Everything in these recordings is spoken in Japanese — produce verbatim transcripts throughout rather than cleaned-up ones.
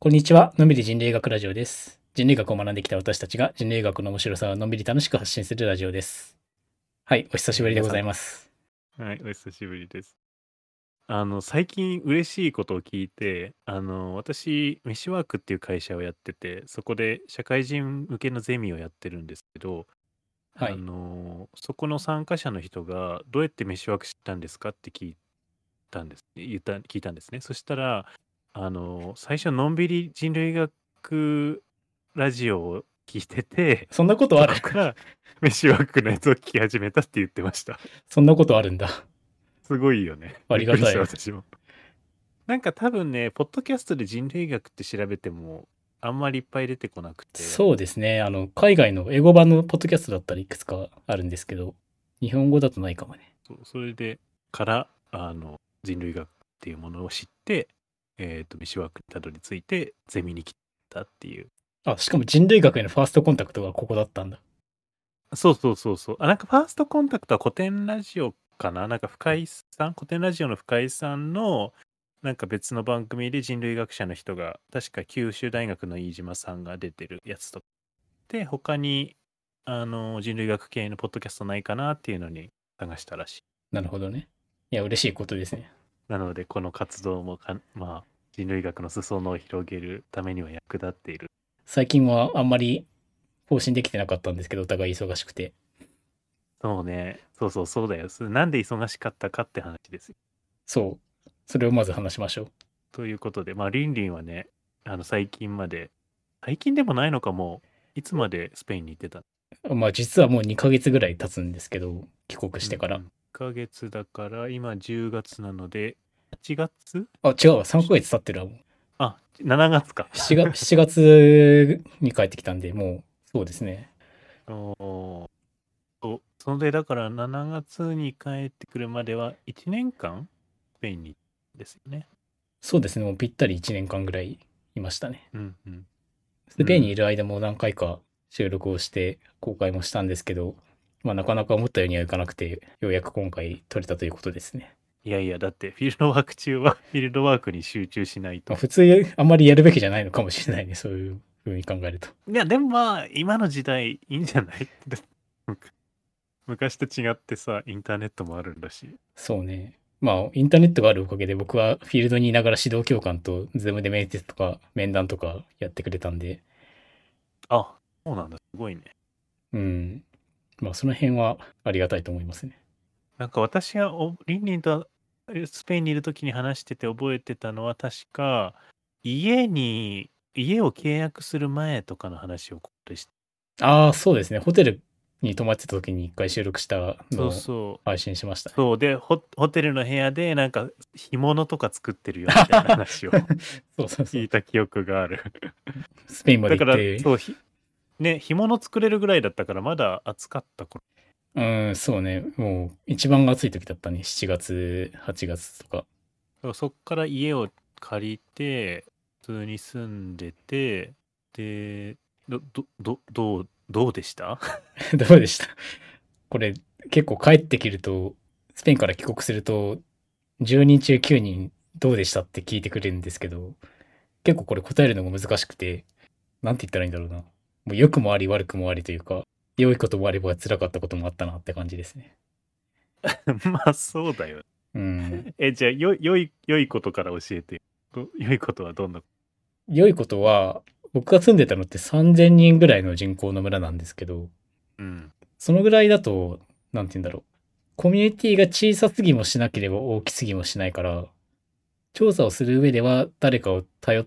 こんにちは。のんびり人類学ラジオです。人類学を学んできた私たちが人類学の面白さをのんびり楽しく発信するラジオです。はい、お久しえー皆さん、 ぶりでございます。 はい、お久しぶりです。あの、最近嬉しいことを聞いて、あの、私、メシワークっていう会社をやってて、そこで社会人向けのゼミをやってるんですけど、あはい。 の、そこの参加者の人が、どうやってメシワーク知ったんですかって聞いたんです、言った、聞いたんですね。そしたら、あの、最初、のんびり人類学ラジオを聞いてて、 そんなことそあるこからメシワークのやつを聞き始めたって言ってました。 そんなことあるんだ。 すごいよね。 あびっくりした、 りがたい。 私も。なんか多分ね、ポッドキャストで人類学って調べても、あんまりいっぱい出てこなくて。 そうですね。あの、海外の英語版のポッドキャストだったらいくつかあるんですけど、日本語だとないかもね。 そう、それで、から、あの、人類学っていうものを知って、えっと、メシワークにたどり着いて、ゼミに来たっていう。 あ、しかも人類学へのファーストコンタクトがここだったんだ。 そうそうそうそう。あ、なんかファーストコンタクトは古典ラジオかな、なんか深井さん、古典ラジオの深井さんの、なんか別の番組で人類学者の人が、確か九州大学の飯島さんが出てるやつとかで、他に、あの、人類学系のポッドキャストないかなっていうのに探したらしい。 なるほどね。いや、嬉しいことですね。 なので、この活動もか、まあ、人類学の裾野を広げるためには役立っている。 最近はあんまり更新できてなかったんですけど、お互い忙しくて。 そうね。そうそうそうだよ。それなんで忙しかったかって話ですよ。 そう。それをまず話しましょう。 ということで、まあ、リンリンはね、あの、最近まで、最近でもないのかも、いつまでスペインに行ってた？ まあ実はもうにかげつぐらい経つんですけど、帰国してから。 うんうん。いっかげつだから、今じゅうがつなので、はちがつ。 あ、違うわ。さんかげつ経ってるわ。もうあ、しちがつか。 しちがつ、しちがつに帰ってきたんで、もう、そうですね。 おーお、それでだからしちがつに帰ってくるまではいちねんかんスペインにですよね。 そうですね。もうぴったりいちねんかんぐらいいましたね。 うんうん。 スペインにいうん。 る間も何回か収録をして公開もしたんですけど、まあなかなか思ったようにはいかなくて、ようやく今回撮れたということですね。 いやいや、だってフィールドワーク中はフィールドワークに集中しないと。 まあ普通あんまりやるべきじゃないのかもしれないね。そういう風に考えると。 いや、でもまあ、今の時代いいんじゃない？だ昔と違ってさ、インターネットもあるんだし。 そうね。まあ、インターネットがあるおかげで僕はフィールドにいながら指導教官とズームで面接とか面談とかやってくれたんで、 あ、そうなんだ。すごいね。 うん。まあ、その辺はありがたいと思いますね。 なんか私がおリンリンとえスペインにいる時に話してて覚えてたのは確か、家に、家を契約する前とかの話をここでしああ、そうですね。ホテルに泊まってた時に一回収録したそうのをそう。 配信しましたね。 そうで、ホ、ホテルの部屋でなんか干物とか作ってるよみたいな話をそうそうそう。 聞いた記憶がある。 スペインまでだから、 行って、 そう、ひね、干物作れるぐらいだったからまだ暑かった頃。 うん、そうね。もう一番暑い時だったね。しちがつ、はちがつとか。 そうそっから家を借りて、普通に住んでて、で、ど、ど、ど、どう、どうでした？ どうでした？これ結構帰ってきると、スペインから帰国すると、じゅうにん中きゅうにんどうでしたって聞いてくれるんですけど、結構これ答えるのが難しくて、なんて言ったらいいんだろうな。もう良くもあり悪くもありというか、良いこともあれば辛かったこともあったなって感じですね。 まあそうだよ。 うん。 え、じゃあ、よ、良い、良いことから教えてよ。ど良いことはどんな？ 良いことは、僕が住んでたのってさんぜんにんぐらいの人口の村なんですけど、 うん。 そのぐらいだと、なんて言うんだろう。コミュニティが小さすぎもしなければ大きすぎもしないから、調査をする上では誰かを頼って、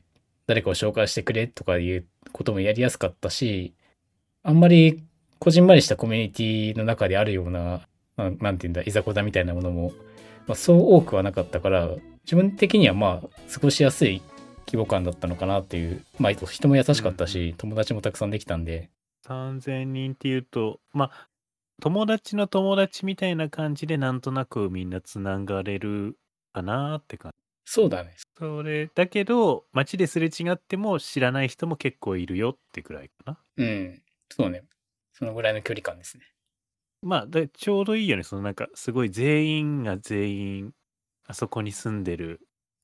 誰かを紹介してくれとかいうこともやりやすかったし、あんまりこじんまりしたコミュニティの中であるような、ななんていうんだ、いざこざみたいなものも、まあ、そう多くはなかったから、自分的にはまあ、過ごしやすい規模感だったのかなっていう、まあ、人も優しかったうんうん。 し、友達もたくさんできたんで、 さんぜんにんっていうと、まあ、友達の友達みたいな感じでなんとなくみんなつながれるかなって感じ。 そうだね。 それ、だけど、街ですれ違っても知らない人も結構いるよってくらいかな。 うん。そうね。そのぐらいの距離感ですね。 まあ、だちょうどいいよね。そのなんか、すごい全員が全員、あそこに住んでる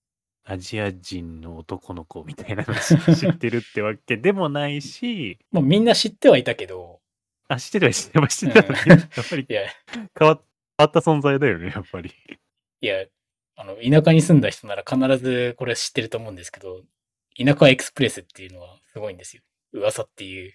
アジア人の男の子みたいなの知ってるってわけでもないし、 まあみんな知ってはいたけど、 あ、知ってた、知ってた、知うん。 ってたのね。やっぱりいや、 変わっ変わった存在だよね、やっぱり。 いや、あの、田舎に住んだ人なら必ずこれ知ってると思うんですけど、田舎エクスプレスっていうのはすごいんですよ。噂っていう。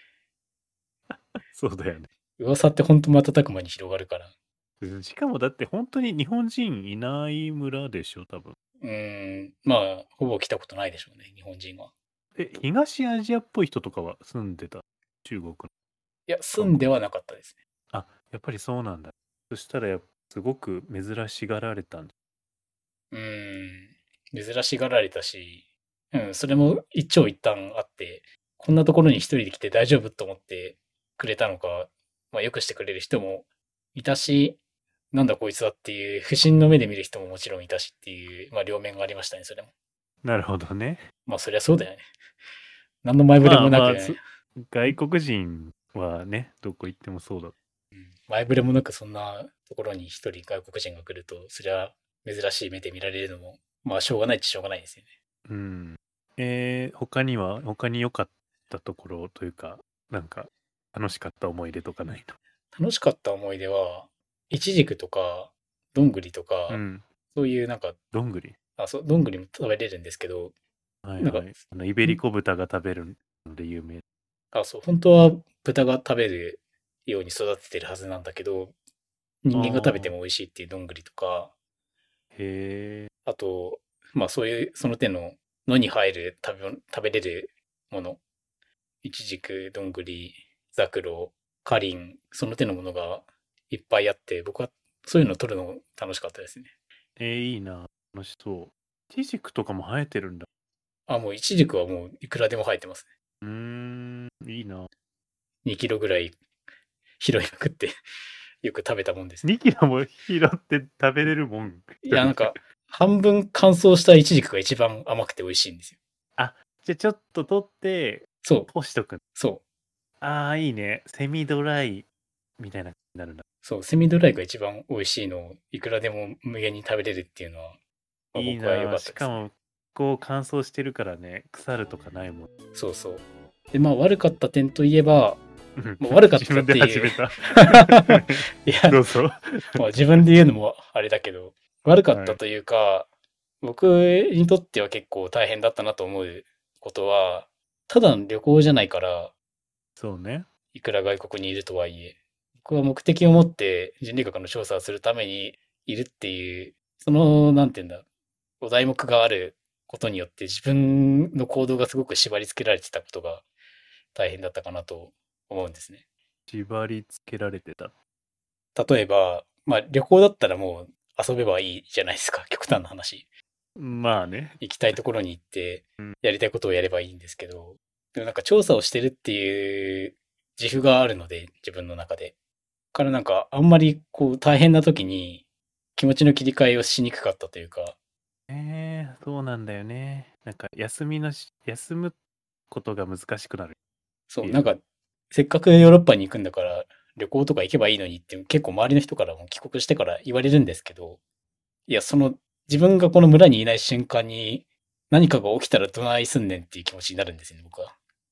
そうだよね。 噂って本当瞬く間に広がるから。 うんしかもだって本当に日本人いない村でしょ、多分。 うーん、まあ、ほぼ来たことないでしょうね、日本人は。 え、東アジアっぽい人とかは住んでた？中国のいや、住韓国。 んではなかったですね。 あ、やっぱりそうなんだ。そしたらやっぱすごく珍しがられたんだ。 うーん、珍しがられたし、うん、それも一長一短あって、こんなところに一人で来て大丈夫と思ってくれたのか、まあ、よくしてくれる人もいたし、なんだこいつはっていう不審の目で見る人ももちろんいたしっていう、まあ両面がありましたね、それも。 なるほどね。 まあそりゃそうだよね。何の前触れもなく、 まあまあ、そ外国人はね、どこ行ってもそうだ。 うん、前触れもなくそんなところに一人外国人が来ると、そりゃ珍しい目で見られるのも、まあしょうがないっちゃしょうがないですよね。 うん。えー、他には、他に良かったところというか、なんか、楽しかった思い出とかない楽しかった思い出は、イチジクとか、どんぐりとの？うか、 ん。 そういうなんか、 どんぐり。 あ、そう、どんぐりも食べれるんですけど、なんか、 はいはい。あの、イベリコ豚が食べるので有名。 あ、そう、本当は豚が食べるように育ててるはずなんだけど、人間が食べてああ、 も美味しいっていうどんぐりとか、 へえ。 あと、まあそういう、その手の野に生える食べ物、食べれるもの、イチジク、どんぐり、ザクロ、カリン、その手のものがいっぱいあって、僕はそういうのを取るの楽しかったですね。 えー、いいな。楽しそう。イチジクとかも生えてるんだ。 あ、もうイチジクはもういくらでも生えてますうーん、いいな。 ね。にキロぐらい拾いまくってよく食べたもんですね。 にキロも拾って食べれるもん。 いや、なんか、半分乾燥したイチジクが一番甘くて美味しいんですよ。 あ、じゃあちょっと取ってそう、 干しとく。 そう、 ああ、いいね。セミドライみたいな感じになるんだ。 そう、セミドライが一番美味しいのをいくらでも無限に食べれるっていうのは、まあ、 いい僕は良かな。 ったですね。 しかも、こう乾燥してるからね、腐るとかないもん。 そうそう。で、まあ悪かった点といえば、 うんもう悪かっ自分でたっていう。 始めた。 いや、 どうぞ。 まあ自分で言うのもあれだけど、悪かっはい。 たというか、僕にとっては結構大変だったなと思うことは、ただの旅行じゃないから、 そうね。 いくら外国にいるとはいえ、僕は目的を持って人類学の調査をするためにいるっていう、その、なんて言うんだ、お題目があることによって自分の行動がすごく縛り付けられてたことが大変だったかなと思うんですね。 縛り付けられてた。 例えば、まあ旅行だったらもう遊べばいいじゃないですか。極端な話。 まあね。 行きたいところに行ってうん、 やりたいことをやればいいんですけど、でもなんか調査をしてるっていう自負があるので、自分の中で。からなんかあんまりこう大変な時に気持ちの切り替えをしにくかったというか、 えー、そうなんだよね。なんか休みのし、休むことが難しくなる。 そう、 フィールド。 なんかせっかくヨーロッパに行くんだから旅行とか行けばいいのにって結構周りの人からも帰国してから言われるんですけど、いや、その自分がこの村にいない瞬間に何かが起きたらどないすんねんっていう気持ちになるんですよね、僕は。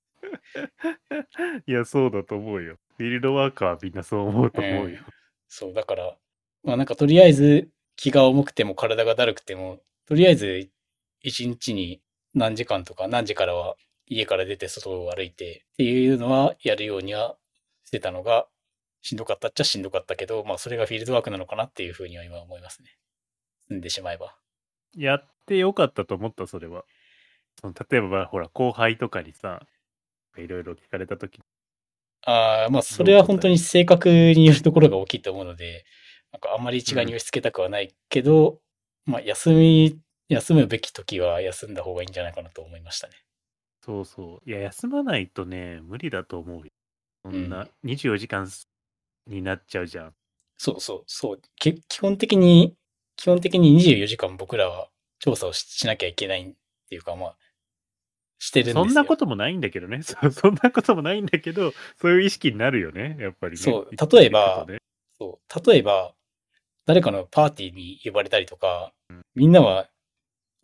いや、そうだと思うよ。フィールドワーカーはみんなそう思うと思うよ。 うん。そう、だから、まあなんかとりあえず気が重くても体がだるくても、とりあえず一日に何時間とか何時からは家から出て外を歩いてっていうのはやるようにはしてたのが、しんどかったっちゃしんどかったけど、まあそれがフィールドワークなのかなっていうふうには今思いますね。住んでしまえば。 やってよかったと思った、それは。その例えば、ほら、後輩とかにさ、いろいろ聞かれたとき、 ああ、まあそどう答える？ れは本当に性格によるところが大きいと思うので、なんかあんまり一うん。 概に押し付けたくはないけど、まあ休み、休むべき時は休んだ方がいいんじゃないかなと思いましたね。 そうそう。いや、休まないとね、無理だと思うよ。そうん。 んなにじゅうよじかんになっちゃうじゃん。 そうそう、そう。け基本的に、基本的ににじゅうよじかん僕らは調査をししなきゃいけないっていうか、まあ、してるんそんですよ。 なこともないんだけどね。そそんなこともないんだけど、そういう意識になるよね。やっぱりね。 そう、 い例えば、 行くとね。 そう、例えば、誰かのパーティーに呼ばれたりとか、 うん。 みんなは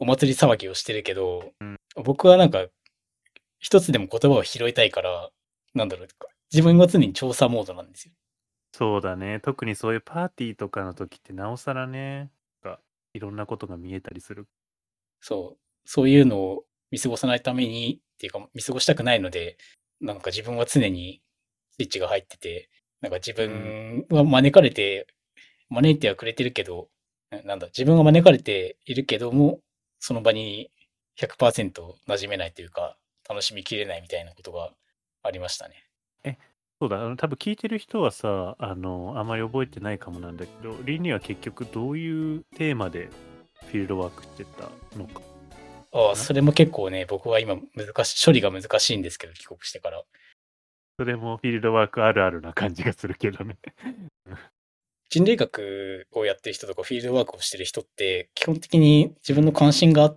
お祭り騒ぎをしてるけど、 うん僕はなんか、一つでも言葉を拾いたいから、なんだろう、自分は常に調査モードなんですよ。 そうだね。特にそういうパーティーとかの時ってなおさらね、なんかいろんなことが見えたりする。 そう、そういうのを見過ごさないために、っていうか見過ごしたくないので、なんか自分は常にスイッチが入ってて、なんか自うん。 分は招かれて、招いてはくれてるけど、ななんだ、自分が招かれているけども、その場にひゃくパーセント馴染めないというか、楽しみきれないみたいなことがありましたね。 え、そうだ、あの多分聞いてる人はさ、あの、あまり覚えてないかもなんだけど、リンには結局どういうテーマでフィールドワークしてたのかああ、 な。 それも結構ね、僕は今難しい、処理が難しいんですけど、帰国してから。 それもフィールドワークあるあるな感じがするけどね。 人類学をやってる人とかフィールドワークをしてる人って、基本的に自分の関心があって、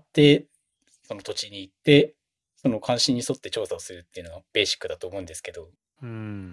その土地に行って、その関心に沿って調査をするっていうのがベーシックだと思うんですけど、 うん。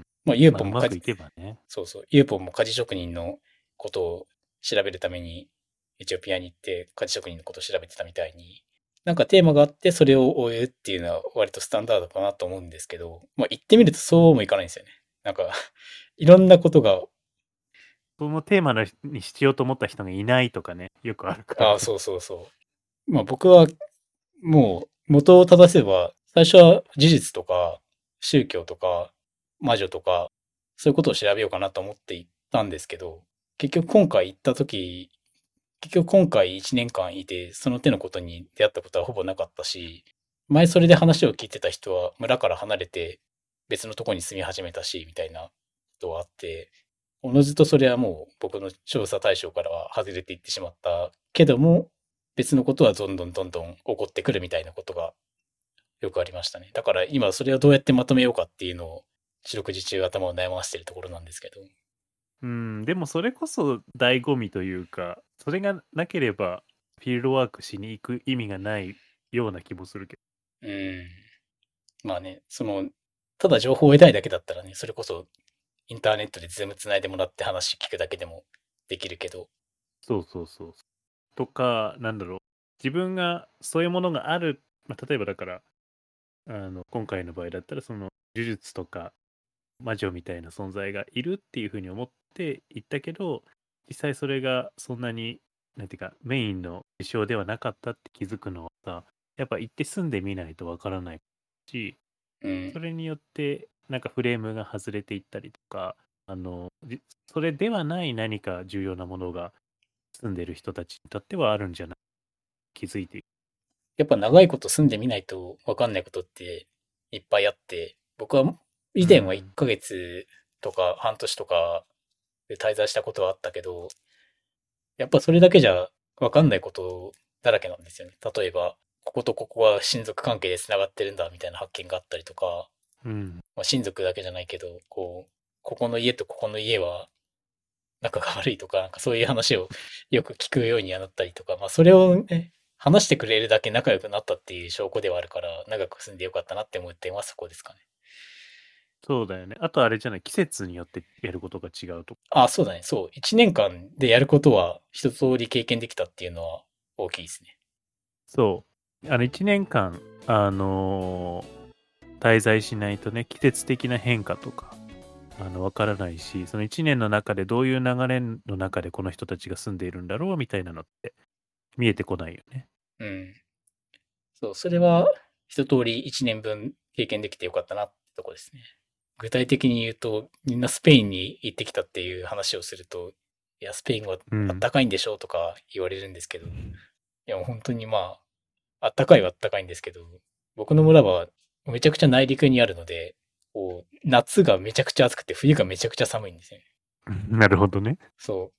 まあ、ユーまあ、 ポンもかじ、 うまくいけばね。 そうそう、ユーポンも鍛冶職人のことを調べるために、エチオピアに行って鍛冶職人のことを調べてたみたいに、なんかテーマがあってそれを追えるっていうのは割とスタンダードかなと思うんですけど、まあ行ってみるとそうもいかないんですよね。なんかいろんなことが、 そのテーマのにしようと思った人がいないとかね、よくあるからああ、 ね。 そうそうそう。まあ僕はもう元を正せば、最初は事実とか宗教とか魔女とかそういうことを調べようかなと思って行ったんですけど、結局今回行った時、結局今回いちねんかんいてその手のことに出会ったことはほぼなかったし、前それで話を聞いてた人は村から離れて別のとこに住み始めたし、みたいなことはあって、おのずとそれはもう僕の調査対象からは外れていってしまったけども、別のことはどんどんどんどん起こってくるみたいなことがよくありましたね。だから今それをどうやってまとめようかっていうのを四六時中頭を悩ませてるところなんですけど。 うん、でもそれこそ醍醐味というか、それがなければフィールドワークしに行く意味がないような気もするけうん。まあね、その、ただ情報を得たいだけだったらね、それこそインターネットでズームつないでもらって話聞くだけでもできるけど。 ど。そうそうそう。とか、なんだろう。自分がそういうものがある、まあ、例えばだから、あの、今回の場合だったら、その、呪術とか魔女みたいな存在がいるっていうふうに思って行ったけど、実際それがそんなに、なんていうか、メインの事象ではなかったって気づくのはさ、やっぱ行って住んでみないとわからないし、 うん。 それによってなんかフレームが外れていったりとか、あの、じそれではない何か重要なものが住んでる人たちにとってはあるんじゃない気づいていく。 やっぱ長いこと住んでみないとわかんないことっていっぱいあって、僕は以前は1 うん。 ヶ月とか半年とかで滞在したことはあったけど、やっぱそれだけじゃわかんないことだらけなんですよね。例えば、こことここは親族関係で繋がってるんだみたいな発見があったりとか、 うん。 まあ、親族だけじゃないけど、こう、ここの家とここの家は仲が悪いとか、なんかそういう話をよく聞くようにはなったりとか、まあそれをね、話してくれるだけ仲良くなったっていう証拠ではあるから、長く住んでよかったなって思う点はそこですかね。 そうだよね。あとあれじゃない、季節によってやることが違うとか。 あ、そうだね。そう。一年間でやることは一通り経験できたっていうのは大きいですね。 そう。あの、いちねんかん、あのー滞在しないとね、季節的な変化とか、あの、わからないし、そのいちねんの中でどういう流れの中でこの人たちが住んでいるんだろうみたいなのって見えてこないよね。 うん。そう、それは一通り一年分経験できてよかったなってとこですね。具体的に言うと、みんなスペインに行ってきたっていう話をすると、いや、スペインはうん。 あったかいんでしょうとか言われるんですけど、いや、もう本当にまあ、あったかいはあったかいんですけど、僕の村はめちゃくちゃ内陸にあるので、こう、夏がめちゃくちゃ暑くて冬がめちゃくちゃ寒いんですよね。 なるほどね。 そう。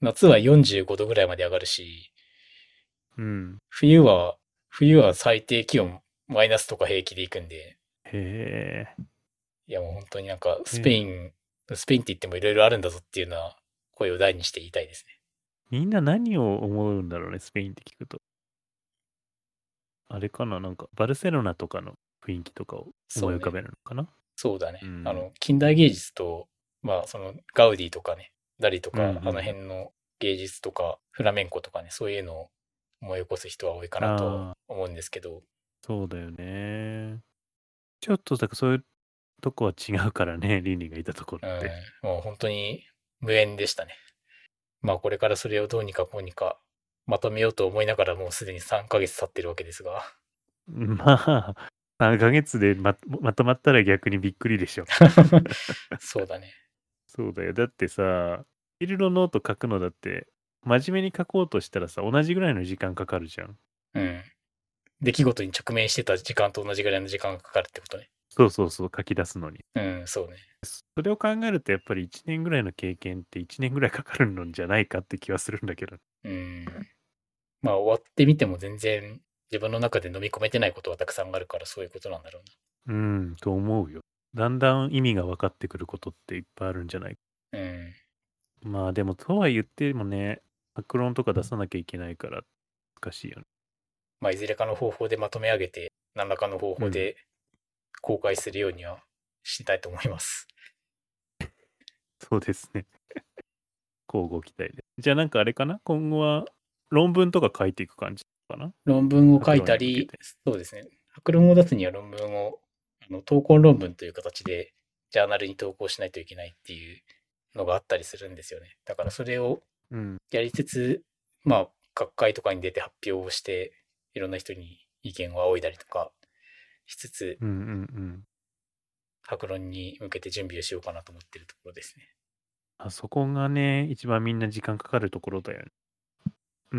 夏はよんじゅうごどぐらいまで上がるし、 うん。 冬は、冬は最低気温マイナスとか平気で行くんで、 へえ。 いやもう本当になんかスペえ、 イン、スペインって言ってもいろいろあるんだぞっていうのは声を大にして言いたいですね。 みんな何を思うんだろうね、スペインって聞くと。あれかな、なんか、バルセロナとかの雰囲気とかを思そうね。 い浮かべるのかな。 そうだね。 うん。 あの、近代芸術と、まあそのガウディとかね、ダリとうんうか、あのん。 辺の芸術とか、フラメンコとかね、そういうのを思い起こす人は多いかなとああ、 思うんですけど、 そうだよね。ちょっとだからそういうとこは違うからね、倫理がいたところうん、 って。 もう本当に無縁でしたね。まあこれからそれをどうにかこうにかまとめようと思いながらもうすでにさんかげつ経ってるわけですが。 まあ、さんかげつでままとまったら逆にびっくりでしょ。 そうだね。 そうだよ。だってさ、フィルのノート書くのだって、真面目に書こうとしたらさ、同じぐらいの時間かかるじゃん。 うん。出来事に直面してた時間と同じぐらいの時間がかかるってことね。 そうそうそう、書き出すのに。 うん、そうね。 それを考えると、やっぱりいちねんぐらいの経験っていちねんぐらいかかるのじゃないかって気はするんだけど。 うん。まあ終わってみても全然自分の中で飲み込めてないことはたくさんあるからそういうことなんだろうん、と思うよ。だんだん意味が分かってくることっていっぱいあるんじゃないか。 うな。うん。 まあでも、とは言ってもね、白論とか出さなきゃいけないから難しいよね。 まあいずれかの方法でまとめ上げて何らかの方うん。 法で公開するようにはしたいと思います。 そうですね。交互期待で。じゃあなんかあれかな今後は論文とか書いていく感じかな論文を書白いたり、 論に向けて。 そうですね。白論を出すには論文を、あの投稿論文という形でジャーナルに投稿しないといけないっていうのがあったりするんですよね。だからそれをうん。 やりつつ、まあ、学会とかに出て発表をして、いろんな人に意見を仰いだりとかしつつ、 うんうんうん。 白論に向けて準備をしようかなと思ってるところですね。 あそこがね、一番みんな時間かかるところだよね。うん。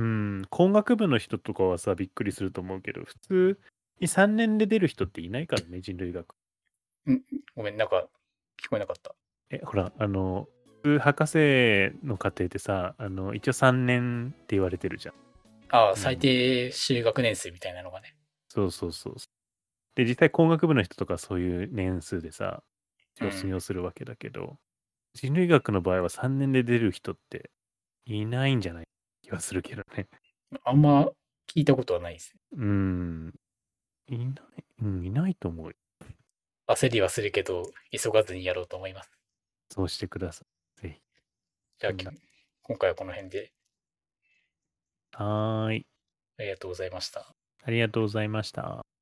工学部の人とかはさ、びっくりすると思うけど、普通にさんねんで出る人っていないからね、人類学。 んごめん、なんか聞こえなかった。 え、ほら、あの、普通博士の課程ってさ、あの、一応さんねんって言われてるじゃん。 ああ、最うん。 低修学年数みたいなのがね。 そうそうそう。で、実際工学部の人とかそういう年数でさ、 うん。 卒業するわけだけど、人類学の場合はさんねんで出る人っていないんじゃない気がするけどね。 あんま聞いたことはないですね。 うーん。いない、うん、いないと思うよ。 焦りはするけど、急がずにやろうと思います。 そうしてください。ぜひ。 じゃあ、 みんな。 今回はこの辺ではーい。 ありがとうございました。 ありがとうございました。